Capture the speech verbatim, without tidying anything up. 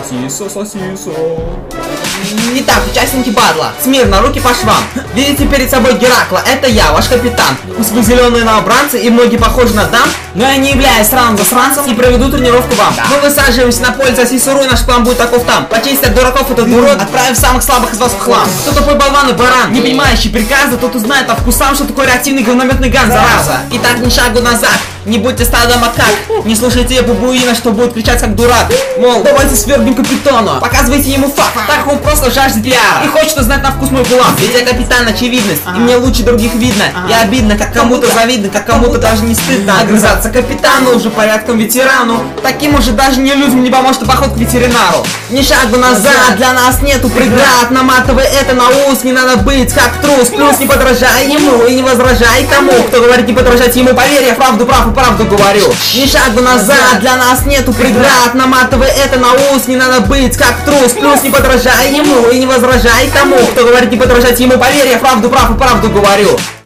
Сосисо, сосисо. Итак, участники батла. Смирно, руки по швам. Видите перед собой Геракла, это я, ваш капитан. Пусть вы зеленые новобранцы и многие похожи на дам, но я не являюсь сраным засранцем и проведу тренировку вам. Да. Мы высаживаемся на поле Сосисо, и наш план будет таков там. Почистить от дураков этот урод, отправив самых слабых из вас в хлам. Кто такой болван и баран, не понимающий приказа, тот узнает по вкусам, что такое реактивный говнометный ган, зараза. Итак, ни шагу назад, не будьте стадом макак, не слушайте бабуина, что будет кричать как дурак. Мол, давайте свергнем капитана, показывайте ему факт, так он просто жаждет пиара и хочет узнать на вкус мой кулак. Ведь я капитан, очевидность, и мне лучше других видно. И обидно, как кому-то завидно, как кому-то даже не стыдно огрызаться капитану, уже порядком ветерану. Таким уже даже не людям не поможет поход к ветеринару. Ни шагу назад, для нас нету преград, наматывай это на ус, не надо быть как трус. Плюс не подражай ему и не возражай тому, кто говорит не подражать ему, поверь, я правду прав и правду говорю. Ни шагу назад, для нас нету преград, наматывай это на ус, не надо быть как трус. Плюс не подражай ему и не возражай тому, кто говорит не подражать ему, поверь, я правду прав и правду говорю.